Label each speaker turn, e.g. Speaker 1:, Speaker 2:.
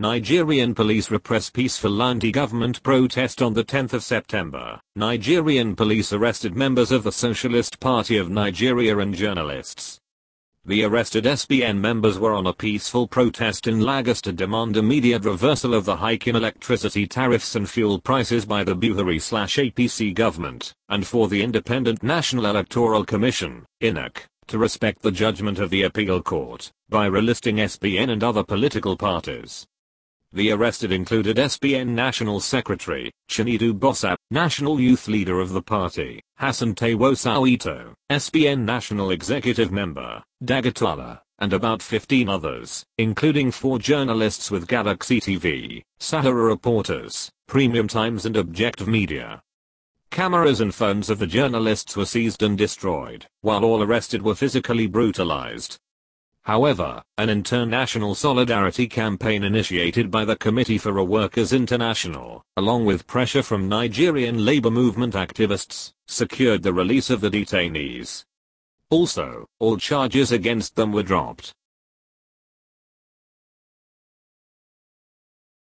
Speaker 1: Nigerian police repress peaceful anti-government protest on the 10th of September. Nigerian police arrested members of the Socialist Party of Nigeria and journalists. The arrested SPN members were on a peaceful protest in Lagos to demand immediate reversal of the hike in electricity tariffs and fuel prices by the Buhari/APC government, and for the Independent National Electoral Commission, INEC, to respect the judgment of the appeal court, by relisting SPN and other political parties. The arrested included SPN National Secretary, Chinedu Bosa, National Youth Leader of the party, Hassan Taiwo Soweto, SPN National Executive Member, Dagatala, and about 15 others, including 4 journalists with Galaxy TV, Sahara Reporters, Premium Times and Objective Media. Cameras and phones of the journalists were seized and destroyed, while all arrested were physically brutalized. However, an international solidarity campaign initiated by the Committee for a Workers International, along with pressure from Nigerian labor movement activists, secured the release of the detainees. Also, all charges against them were dropped.